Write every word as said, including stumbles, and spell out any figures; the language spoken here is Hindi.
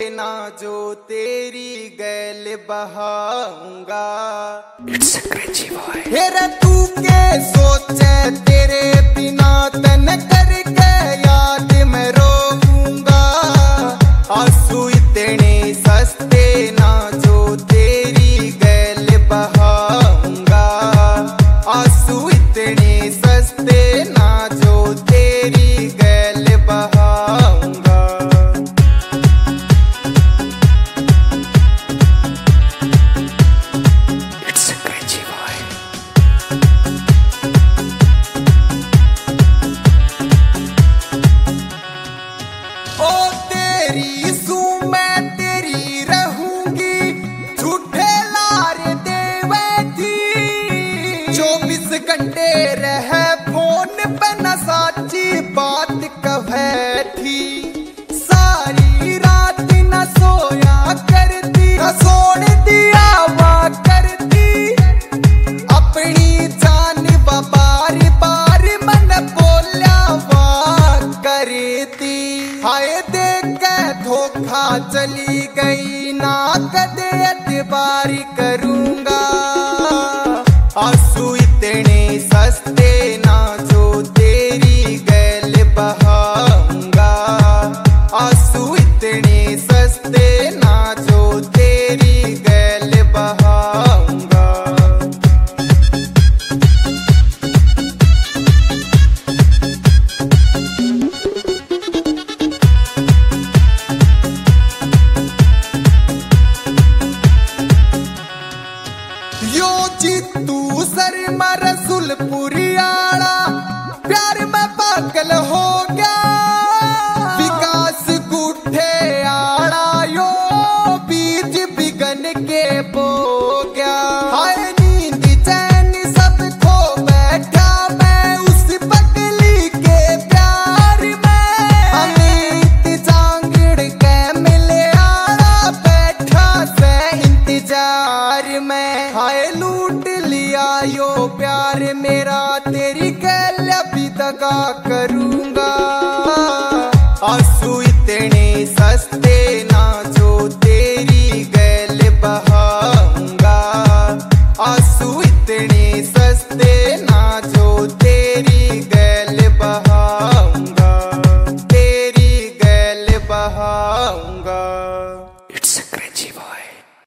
ना जो तेरी गैल बहाऊंगा। हेरा तू के सोचे तेरे बिना तन करके याद मैं रोऊंगा। आंसू इतने सस्ते ना जो तेरी गैल बहाऊंगा। आंसू इतने सस्ते ना जो तेरी गैल बहाऊंगा। ओ तेरी सू मैं तेरी रहूंगी, झूठे लार देवे थी। चौबीस घंटे रह फोन पे न साची बात कहे थी। सारी रात न सोया करती, न सोने दिया वा करती। अपनी जान बार बार मन बोलिया वा करती। हाय देख के धोखा चली गई ना कदे एतबार करूंगा। आंसू इतने सस्ते ना जो तेरी गैल बहाऊंगा। आंसू इतने सस्ते ना जो तेरी गैल बहाऊंगा। यो जीतू शर्मा रसूलपुरी आला प्यार में पागल हो गया। विकास गुठे आला यो बीज बिगन के बो गया। हाय नींद चैन सब खो बैठा मैं उस पगली के प्यार में। अमित जांगड़ के मिले आला बैठा से इंतजार में। हाय लूट लिया यो प्यार मेरा तेरी गैल भी दगा करूंगा। आंसू इतने सस्ते ना जो तेरी गैल बहाऊंगा। आंसू इतने सस्ते ना जो तेरी गैल बहा